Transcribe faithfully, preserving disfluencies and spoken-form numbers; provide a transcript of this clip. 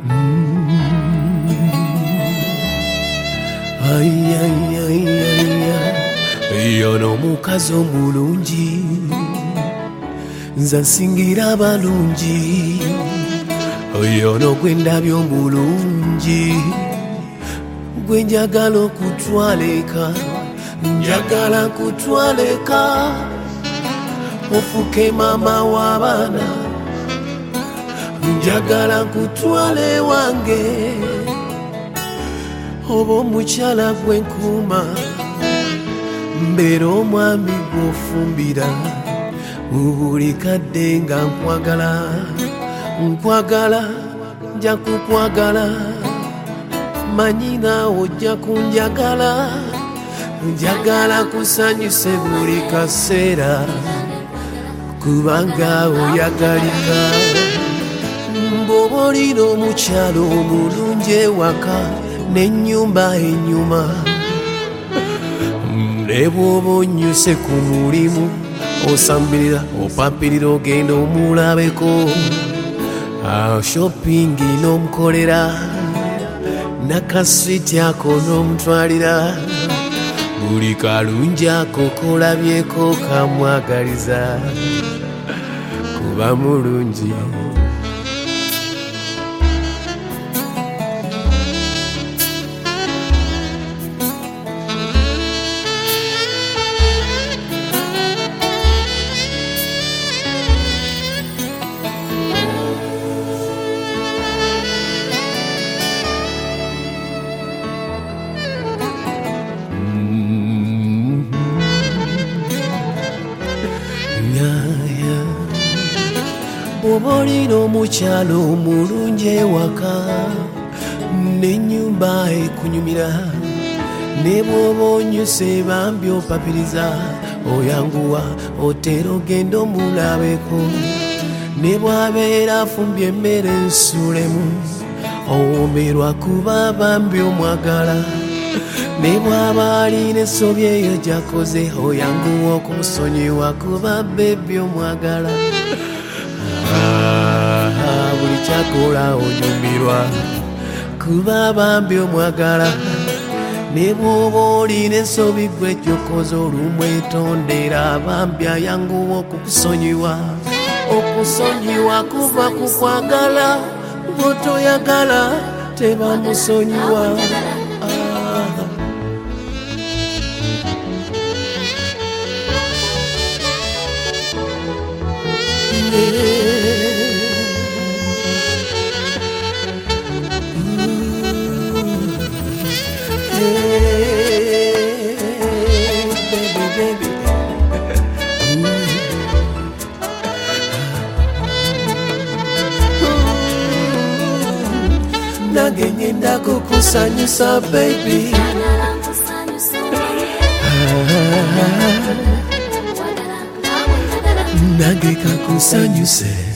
Ay ay ay ay yono mukazi omulungi nze nsingira abalungi yono gwe ndabye omulungi gwe njagala okutwala eka njagala nkutwala eka ofuke maama w'abaana njagala nkutwala ewange oba omukyala gwe nkuuma mbeera omwami gw'ofumbira mu buli kadde nga nkwagala nkwagala nja kukwagala manyi naawe ojja kunjagala njagala kusanyuse buli kaseera kubanga oyagalika bw'oba olina omukyalo omulungi ewaka n'ennyumba enyuma ne bw'oba onnyuse ku mulimu osambirira opapirira ogenda omulabeko shoppingi n'omukolera nakaswiti ako n'omutwalira buli kalungi ako kolabyeko kamwagaliza kuba mulungi bw'oba olina omukyalo omulungi ewaka n'ennyumba ekunyumira ne bw'oba onyuse bambi opapiriza oyanguwa otera ogenda omulabeko ne bw'abeera afumbye emmere ensuulemu owoomerwa kuba bambi omwagala ne bw'aba alina essobi eyo gy'akoze oyanguwa okumusonyiwa kuba bebi omwagala buli kyakola onyumirwa kuba bambi omwagala ne bw'oba olina ensobi gwe gy'okoze olumwetondera bambi ayanguwa okukusonyiwa okusonyiwa kuva ku kwagala bw'otoyagala tebamusonyiwa. Nange ngenda kukusanyusa baby nange kakusanyuse